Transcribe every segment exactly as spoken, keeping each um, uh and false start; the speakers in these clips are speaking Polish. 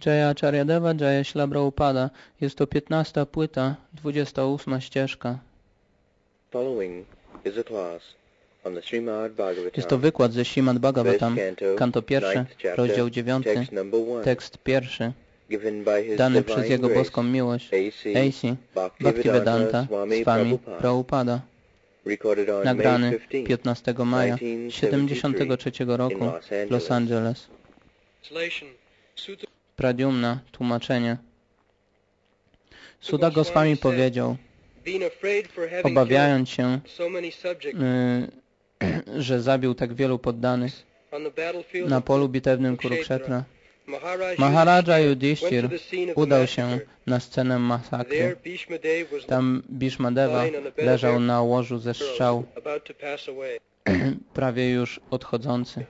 Jaya Acharyadeva, Jaya Śrīla Prabhupada. Jest to piętnasta płyta, dwudziesta ósma ścieżka. Following is a class on the Srimad Bhagavatam. Jest to wykład ze Śrīmad Bhagavatam, kanto pierwsze, rozdział dziewiąty, tekst pierwszy, dany przez Jego boską miłość, A C Bhaktivedanta Swami Prabhupada, nagrany piętnastego maja siedemdziesiątego trzeciego roku w Los Angeles. Pradyumna, tłumaczenie. Suda Goswami powiedział, obawiając się, y, że zabił tak wielu poddanych na polu bitewnym Kurukshetra, Maharaja Yudhishthir udał się na scenę masakry. Tam Bhishmadeva leżał na łożu ze strzał, prawie już odchodzący.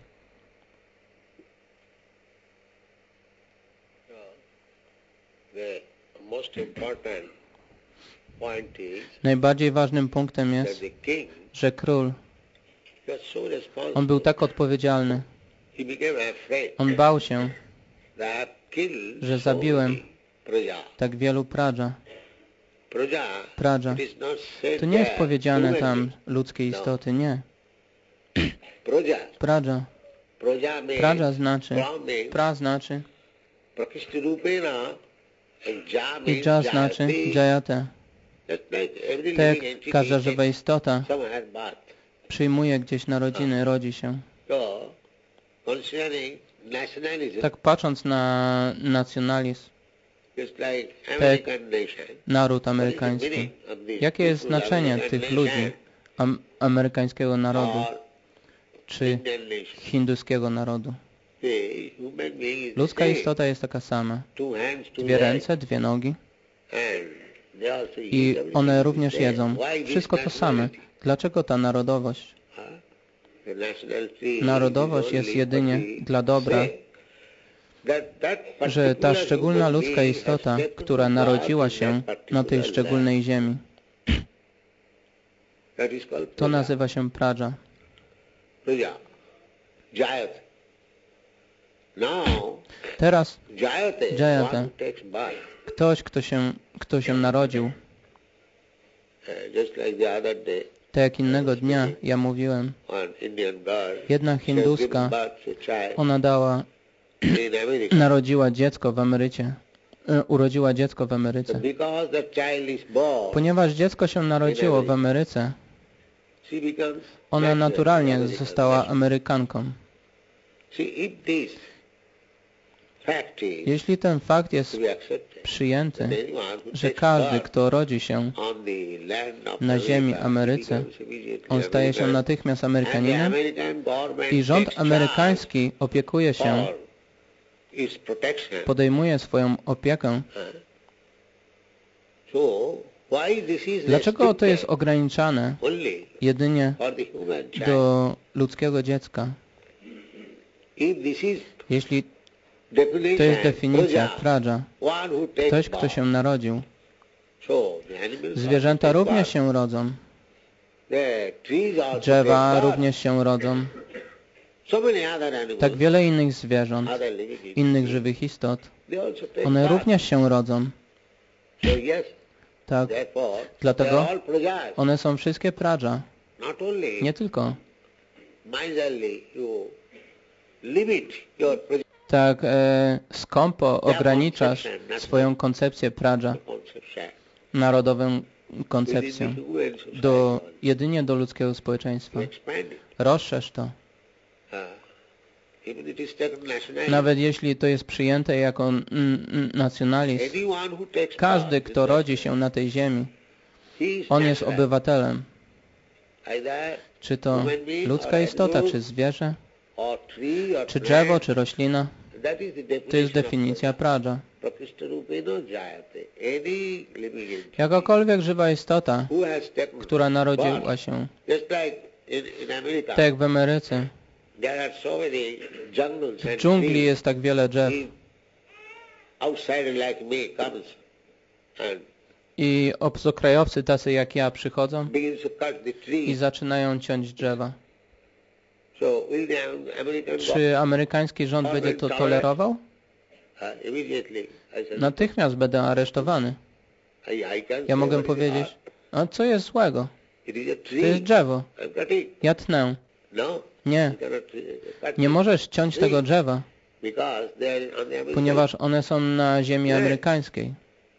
Najbardziej ważnym punktem jest, że król, on był tak odpowiedzialny. On bał się, że zabiłem tak wielu praja. Praja. To nie jest powiedziane tam ludzkie istoty, nie. Praja. Praja znaczy, pra znaczy i ja znaczy jayate. Tak jak każda żywa istota przyjmuje gdzieś narodziny, rodzi się. Tak patrząc na nacjonalizm, tak naród amerykański, jakie jest znaczenie tych ludzi, am amerykańskiego narodu, czy hinduskiego narodu? Ludzka istota jest taka sama. Dwie ręce, dwie nogi. I one również jedzą. Wszystko to same. Dlaczego ta narodowość? Narodowość jest jedynie dla dobra, że ta szczególna ludzka istota, która narodziła się na tej szczególnej ziemi, to nazywa się praja. Teraz jayate, ktoś, kto się, kto się narodził. Tak jak innego dnia ja mówiłem, jedna hinduska, ona dała, narodziła dziecko w Ameryce, urodziła dziecko w Ameryce. Ponieważ dziecko się narodziło w Ameryce, ona naturalnie została Amerykanką. Jeśli ten fakt jest przyjęty, że każdy, kto rodzi się na ziemi Ameryce, on staje się natychmiast Amerykaninem i rząd amerykański opiekuje się, podejmuje swoją opiekę. Dlaczego to jest ograniczane jedynie do ludzkiego dziecka? Jeśli to jest definicja praja, ktoś, kto się narodził. Zwierzęta również się rodzą. Drzewa również się rodzą. Tak wiele innych zwierząt, innych żywych istot. One również się rodzą. Tak. Dlatego one są wszystkie praja. Nie tylko. Tak e, skąpo ograniczasz swoją koncepcję praja, narodową koncepcję, do, jedynie do ludzkiego społeczeństwa. Rozszerz to. Nawet jeśli to jest przyjęte jako nacjonalizm, każdy, kto rodzi się na tej ziemi, on jest obywatelem. Czy to ludzka istota, czy zwierzę, czy drzewo, czy roślina. To jest definicja praja. Jakakolwiek żywa istota, która narodziła się, tak jak w Ameryce, w dżungli jest tak wiele drzew. I obcokrajowcy tacy jak ja przychodzą i zaczynają ciąć drzewa. Czy amerykański rząd będzie to tolerował? natychmiast będę aresztowany. Ja mogę powiedzieć, a co jest złego? To jest drzewo. Ja tnę. Nie. Nie możesz ciąć tego drzewa, ponieważ one są na ziemi amerykańskiej.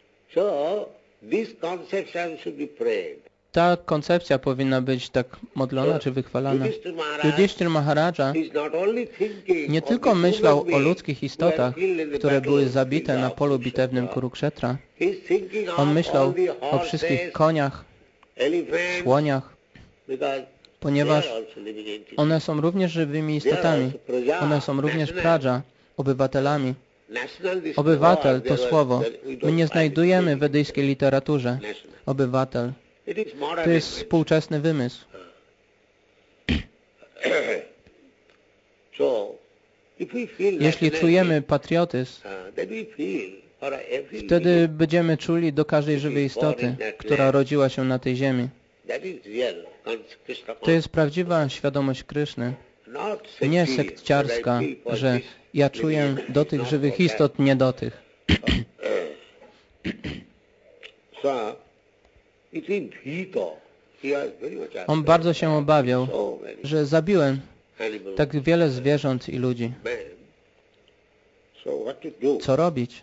Ta koncepcja powinna być tak modlona czy wychwalana. Yudhishthira Maharaja nie tylko myślał o ludzkich istotach, które były zabite na polu bitewnym Kurukshetra. On myślał o wszystkich koniach, słoniach, ponieważ one są również żywymi istotami. One są również praja, obywatelami. Obywatel to słowo. My nie znajdujemy w wedyjskiej literaturze. Obywatel. To jest współczesny wymysł. Jeśli czujemy patriotyzm, wtedy będziemy czuli do każdej żywej istoty, która rodziła się na tej ziemi. To jest prawdziwa świadomość Kryszny. Nie sekciarska, że ja czuję do tych żywych istot, nie do tych. On bardzo się obawiał, że zabiłem tak wiele zwierząt i ludzi. Co robić?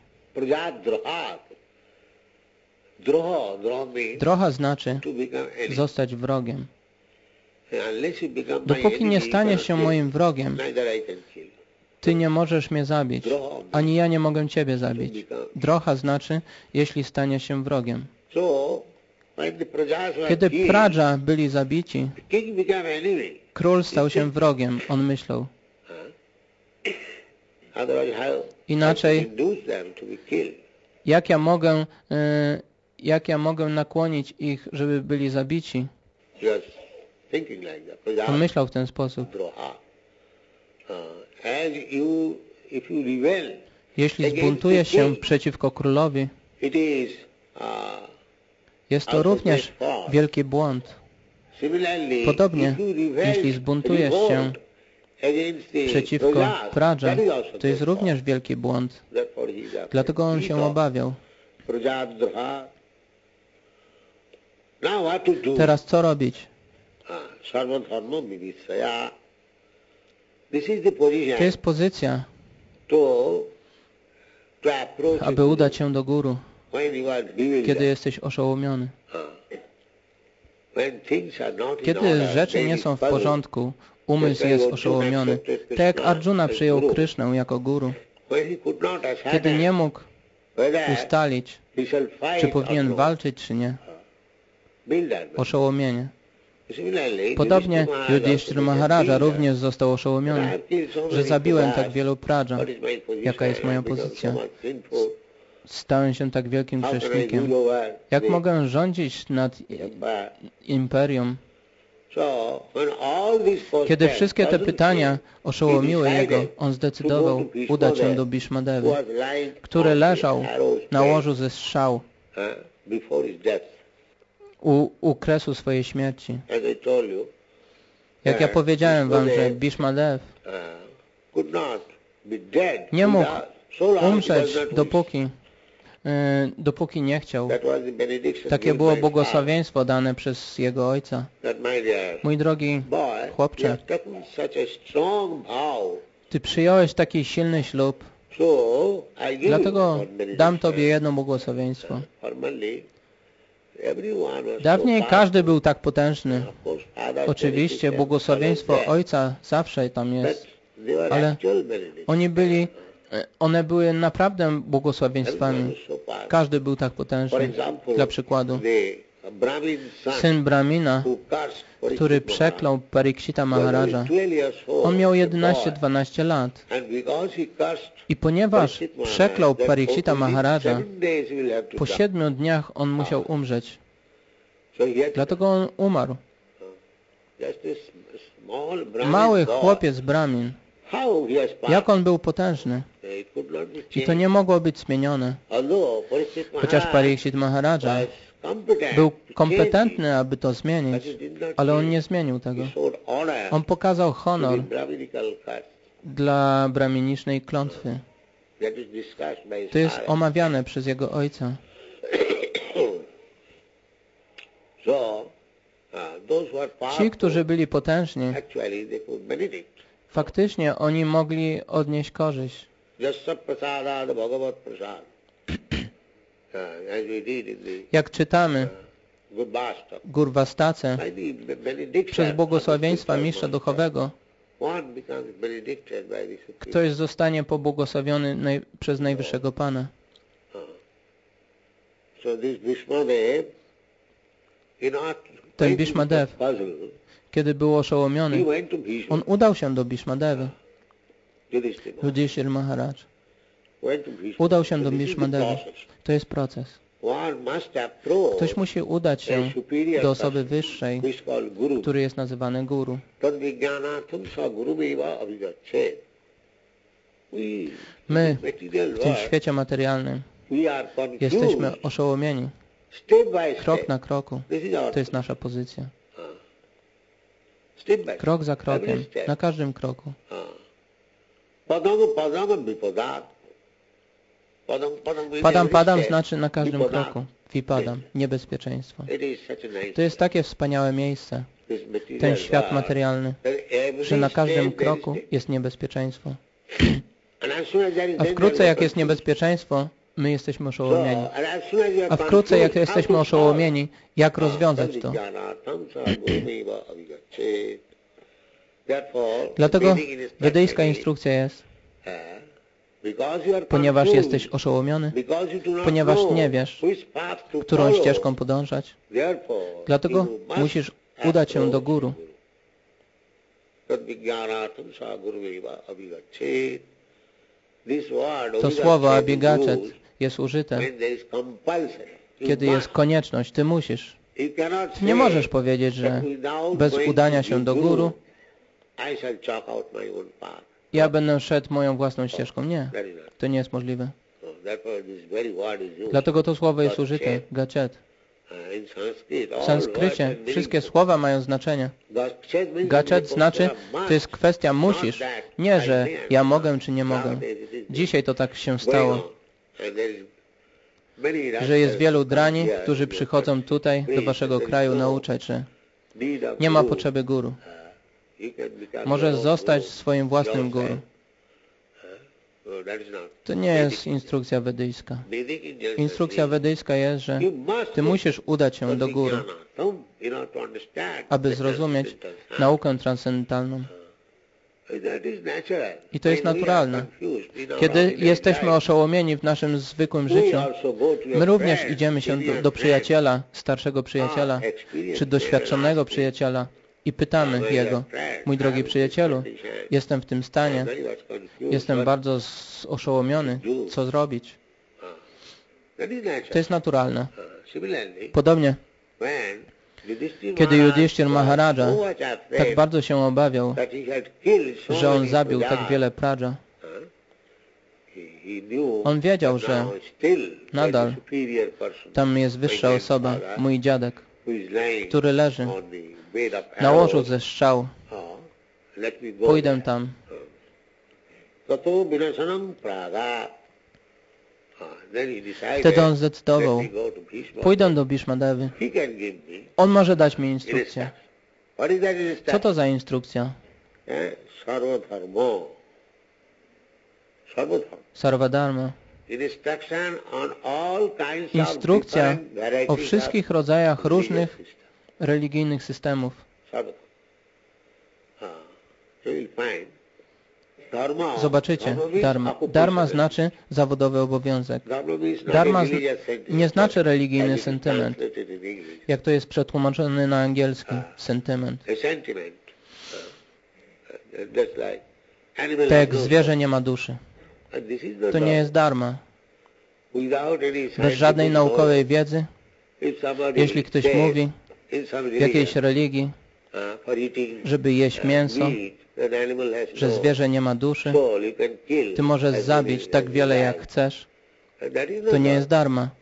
Droha znaczy zostać wrogiem. Dopóki nie staniesz się moim wrogiem, ty nie możesz mnie zabić, ani ja nie mogę ciebie zabić. Droha znaczy, jeśli stanie się wrogiem. Kiedy praja byli zabici, król stał się wrogiem, on myślał. Inaczej, jak ja mogę, jak ja mogę nakłonić ich, żeby byli zabici? On myślał w ten sposób. Jeśli zbuntuje się przeciwko królowi, jest to również wielki błąd. Podobnie, jeśli zbuntujesz się przeciwko praja, to jest również wielki błąd. Dlatego on się obawiał. Teraz co robić? To jest pozycja, aby udać się do guru, kiedy jesteś oszołomiony. Kiedy rzeczy nie są w porządku, umysł jest oszołomiony. Tak jak Arjuna przyjął Krysznę jako guru. Kiedy nie mógł ustalić, czy powinien walczyć, czy nie. Oszołomienie. Podobnie Yudhishthira Maharaja również został oszołomiony, że zabiłem tak wielu praja. Jaka jest moja pozycja? Stałem się tak wielkim grzesznikiem. Jak mogę rządzić nad imperium? Kiedy wszystkie te pytania oszołomiły jego, on zdecydował udać się do Bhishmadevy, który leżał na łożu ze strzał u, u kresu swojej śmierci. Jak ja powiedziałem wam, że Bhishmadev nie mógł umrzeć, dopóki dopóki nie chciał. Takie było błogosławieństwo dane przez jego ojca. Mój drogi chłopcze, ty przyjąłeś taki silny ślub, dlatego dam tobie jedno błogosławieństwo. Dawniej każdy był tak potężny. Oczywiście błogosławieństwo ojca zawsze tam jest, ale oni byli One były naprawdę błogosławieństwami. Każdy był tak potężny. Dla przykładu, syn Brahmina, który przeklął Parikshita Maharaja, on miał jedenaście dwanaście lat. I ponieważ przeklął Parikshita Maharaja, po siedmiu dniach on musiał umrzeć. Dlatego on umarł. Mały chłopiec Brahmin. Jak on był potężny. I to nie mogło być zmienione. Chociaż Parikshit Maharaja był kompetentny, aby to zmienić, ale on nie zmienił tego. On pokazał honor dla braminicznej klątwy. To jest omawiane przez jego ojca. Ci, którzy byli potężni, faktycznie oni mogli odnieść korzyść. Jak czytamy Gurvastace, przez błogosławieństwa mistrza duchowego ktoś zostanie pobłogosławiony naj, przez Najwyższego Pana. Ten Bhishmadev, kiedy był oszołomiony, on udał się do Bhishmadevy. Yudhishthira Maharaj udał się do Bhishmadevy. To jest proces. Ktoś musi udać się do osoby wyższej, który jest nazywany guru. My w tym świecie materialnym jesteśmy oszołomieni. Krok na kroku. To jest nasza pozycja. Krok za krokiem. Na każdym kroku. Padam, padam znaczy na każdym kroku. Vipadam, niebezpieczeństwo. To jest takie wspaniałe miejsce, ten świat materialny, że na każdym kroku jest niebezpieczeństwo. A wkrótce jak jest niebezpieczeństwo, my jesteśmy oszołomieni. A wkrótce jak jesteśmy oszołomieni, jak rozwiązać to? Dlatego wedyjska instrukcja jest, ponieważ jesteś oszołomiony, ponieważ nie wiesz, którą ścieżką podążać, dlatego musisz udać się do guru. To słowo abhigachet jest użyte, kiedy jest konieczność. Ty musisz. Ty nie możesz powiedzieć, że bez udania się do guru ja będę szedł moją własną ścieżką. Nie, to nie jest możliwe. Dlatego to słowo jest użyte, gachet. W sanskrycie wszystkie słowa mają znaczenie. Gachet znaczy, to jest kwestia musisz, nie, że ja mogę czy nie mogę. Dzisiaj to tak się stało, że jest wielu drani, którzy przychodzą tutaj do waszego kraju nauczać, że nie ma potrzeby guru. Możesz zostać swoim własnym guru. To nie jest instrukcja wedyjska. Instrukcja wedyjska jest, że ty musisz udać się do guru, aby zrozumieć naukę transcendentalną. I to jest naturalne. Kiedy jesteśmy oszołomieni w naszym zwykłym życiu, my również idziemy się do, do przyjaciela, starszego przyjaciela, czy doświadczonego przyjaciela i pytamy jego, mój drogi przyjacielu, jestem w tym stanie, jestem bardzo oszołomiony, co zrobić? To jest naturalne. Podobnie, kiedy Yudhishthira Maharaja tak bardzo się obawiał, że on zabił tak wiele praja, on wiedział, że nadal tam jest wyższa osoba, mój dziadek, który leży na łożu ze strzał. Pójdę tam. Wtedy on zdecydował, pójdę do Bhishmadevy. On może dać mi instrukcję. Co to za instrukcja? Sarvadharma. Instrukcja o wszystkich rodzajach różnych religijnych systemów. Zobaczycie, dharma. Dharma znaczy zawodowy obowiązek. Dharma zn nie znaczy religijny sentyment, jak to jest przetłumaczone na angielski, sentyment. Tak jak zwierzę nie ma duszy. To nie jest dharma. Bez żadnej naukowej wiedzy, jeśli ktoś mówi w jakiejś religii, żeby jeść mięso, że zwierzę nie ma duszy, ty możesz zabić tak wiele jak chcesz, to nie jest dharma.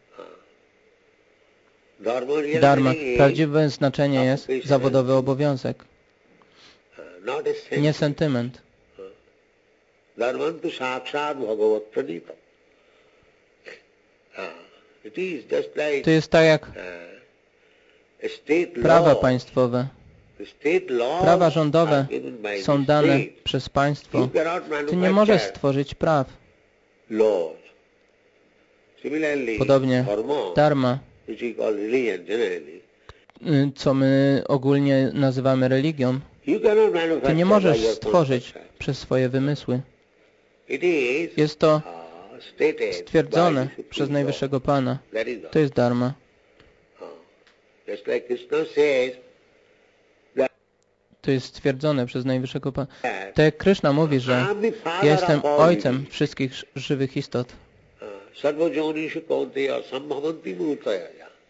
Dharma, prawdziwe znaczenie jest zawodowy obowiązek, nie sentyment. Dharman tu sakshat bhagavat pranita. It is just like To jest tak jak a state prawa law. państwowe. The state laws Prawa rządowe are given by są the dane state. przez państwo. You cannot Ty nie możesz manufacture stworzyć praw. laws. Similarly, Podobnie dharma, dharma, which we call religion generally, y, co my ogólnie nazywamy religią, you cannot ty manufacture nie by możesz your stworzyć concept. przez swoje wymysły. It is Jest to uh, stated stwierdzone by the przez Supreme Najwyższego Pana. Lord. That is To jest dharma. uh, just like Krishna says that To jest stwierdzone przez Najwyższego Pana. Tak jak Kryszna mówi, że I am the father ja jestem of all ojcem living. wszystkich ż- żywych istot. Uh, Sarva jonishu kaunteya sambhavanti bhutaya.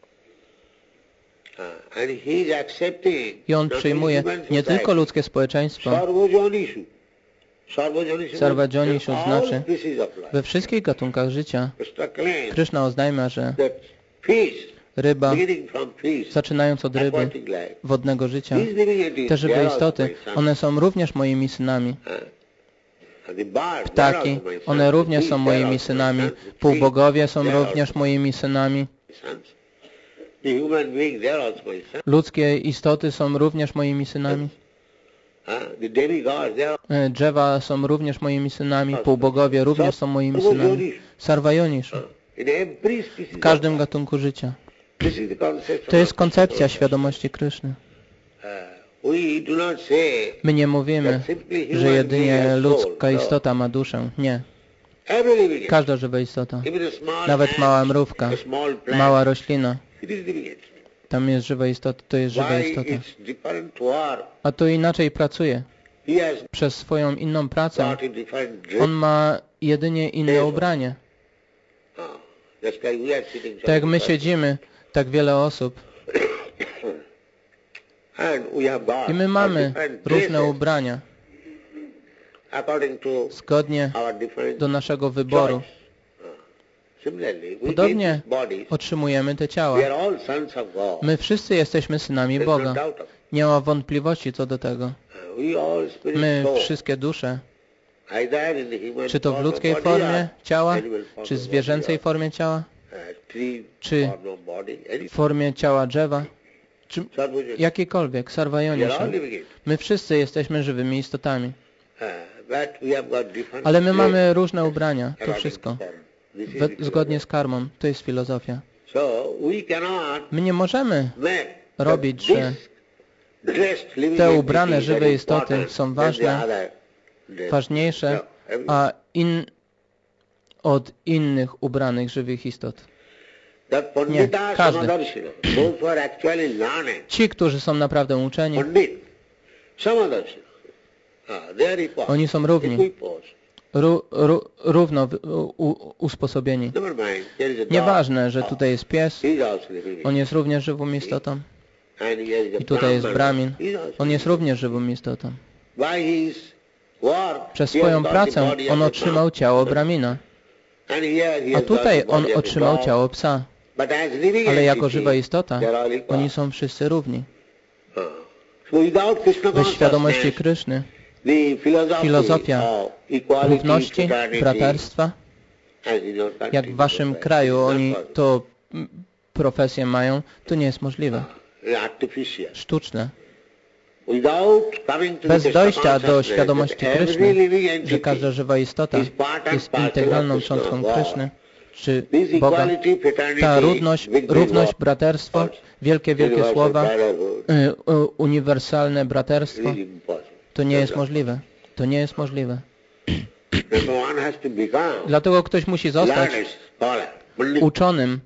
Uh, and he is accepting I on not only przyjmuje human nie society, tylko ludzkie społeczeństwo, Sarva jonishu. Sarva jonishu Sarva means jonishu in all znaczy species of life. we wszystkich gatunkach życia. Krishna claims Kryszna oznajmia, że that fish, ryba, beginning from fish, zaczynając od ryby, aquatic life, wodnego życia, these living entities, te they żywe are also istoty, my sons. one są również moimi synami. Uh, and the birds, they are Ptaki, also my sons. one The również beasts, są they are moimi also my synami. sons. The Półbogowie trees, są they are również also moimi synami. my sons. The human beings, they are also my sons. Ludzkie istoty są również moimi synami. Uh, the demigods, they are E, Drzewa są również moimi synami. Półbogowie również są moimi synami. Sarvajonishu. in every species W każdym of gatunku życia. life. This is the concept To jest of koncepcja świadomości Kryszny. Uh, we do not say My nie mówimy, that simply że human jedynie being has ludzka soul. No. istota ma duszę. Nie. Every living entity, Każda żywa istota. even a small Nawet ant, mała mrówka, a small plant, mała roślina. it is living entity. Tam jest żywa istota, to jest żywa Why istota. it's different to our, A to inaczej pracuje. he has Przez swoją inną pracę got a different dress. on ma jedynie inne ubranie. Uh, just like we are sitting Tak jak my somewhere. siedzimy, tak wiele osób. And we have got I my a mamy different różne dresses ubrania according to zgodnie our different do naszego wyboru. choice. Uh, similarly, we Podobnie get these bodies. otrzymujemy te ciała. We are all sons of God. My wszyscy jesteśmy synami There's no Boga. doubt of it. Nie ma wątpliwości co do tego. Uh, we all spirit My soul, wszystkie dusze, either in the human czy to w form of ludzkiej body formie or ciała, animal form czy of zwierzęcej body formie ciała, or, uh, tree czy form of body, any w formie ciała drzewa, czy sarvajana. jakiejkolwiek, We are sarvajoniszu. all living it. My wszyscy jesteśmy żywymi istotami. Uh, but we have got different Ale my mamy clothes różne ubrania, to according wszystko. to form. This is We, the zgodnie z karmą. To jest filozofia. So we cannot My nie możemy make robić, that że this dressed living te entity ubrane that żywe is istoty important są than the ważne, other dressed. ważniejsze No, every- a in, od innych ubranych żywych istot. that Nie, Pandita każdy. Samadarshina, those who are actually learned, Ci, którzy są naprawdę uczeni, Pandit, Samadarshina, ah, they are equal. oni są równi, Equipos. ró, ró, równo w- u, usposobieni. Never mind, there is a dog. Nieważne, że tutaj jest pies, He is also living. on jest również żywą istotą. And here is a I tutaj jest Brahman. Brahmin, He is also on jest living. również żywą istotą. By his work, Przez he has swoją got the pracę body on of a otrzymał man. ciało Brahmina, And here he a has got tutaj the on body of a otrzymał dog. ciało psa. But as living Ale jako entity, żywa istota, they are all equal. oni są wszyscy równi. Ah. So without Krishna Bez świadomości consciousness, Kryszny, the philosophy filozofia of equality, równości, fraternity, braterstwa, as in your country, jak w waszym kraju is not oni possible. to mm, profesję mają, to nie jest możliwe. It's artificial. Sztuczne. Without coming to Bez the dojścia Krishna do consciousness świadomości that every Kryszny, living że entity każda żywa istota is part and jest parcel integralną of Krishna, cząstką God. Kryszny, czy This Boga. equality, fraternity, Ta równość, big, big równość, word, braterstwo, wielkie, wielkie universal słowa, brotherhood, y, y, uniwersalne braterstwo, it is impossible. to nie jest możliwe. To nie jest możliwe. Number one has to become Dlatego ktoś musi zostać learned scholar, pandita, uczonym,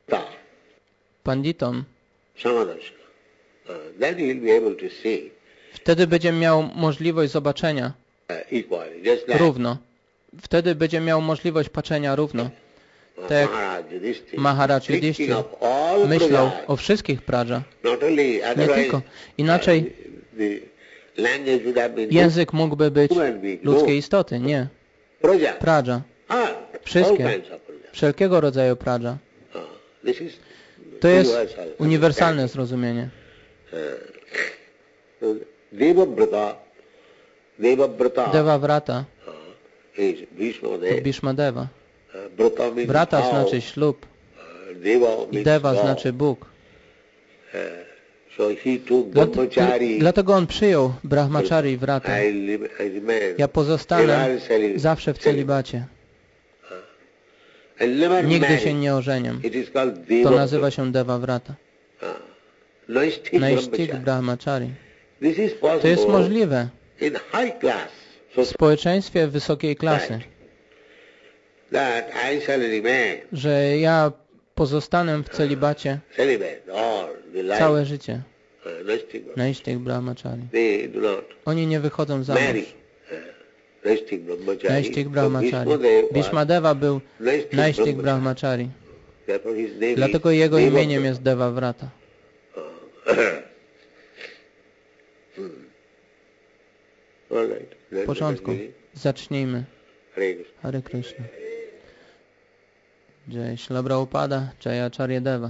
panditą. Samadarshana. Uh, then he will be able to see Wtedy będzie miał możliwość zobaczenia uh, equality. Just like równo. Wtedy będzie miał możliwość patrzenia równo. uh, Tak jak Maharaj Yudhishthira, Maharaj thinking Yudhishthir of all myślał praja, o wszystkich praja. not only Nie otherwise, tylko. Inaczej uh, the language would have been język mógłby być human being, ludzkiej istoty. Nie. praja. Praja. Ah, Wszystkie. all kinds of praja. Wszelkiego rodzaju praja. Uh, this is To jest universal uniwersalne zrozumienie. Uh, Devabrata, Devabrata Devavrata uh, to Bhishmadeva. Brata znaczy ślub i Deva znaczy Bóg. Dlatego on przyjął brahmachari wrata. Ja pozostanę zawsze w celibacie. Nigdy się nie ożeniam. To nazywa się Deva Vrata. Naistik brahmachari. To jest możliwe w społeczeństwie wysokiej klasy, że ja pozostanę w celibacie całe życie. Naistik brahmachari. Oni nie wychodzą za mąż. Naistik brahmachari. Bhishmadeva był Naistik brahmachari. Dlatego jego imieniem jest Deva Vrata. W początku zacznijmy. Hare Krishna. Jai Śrila Prabhupada, Jai Acharya Deva.